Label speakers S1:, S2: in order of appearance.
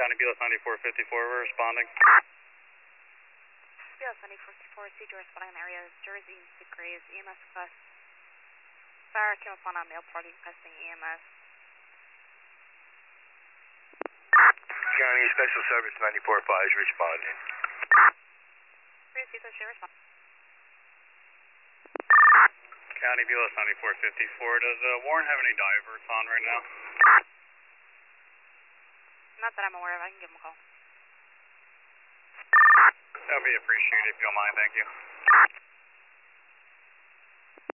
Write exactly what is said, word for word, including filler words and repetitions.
S1: County B L S ninety-four fifty-four, we're responding.
S2: B L S ninety-four fifty-four, C two responding in area Jersey, Sick Graves, E M S request. Fire came upon a male party requesting E M S.
S3: County Special Service ninety-four five is responding.
S2: three C two respond.
S1: County B L S ninety-four fifty-four, does uh, Warren have any diverts on right now?
S2: Not that I'm aware of, I can give him a call.
S1: That would be appreciated if you don't mind, thank you.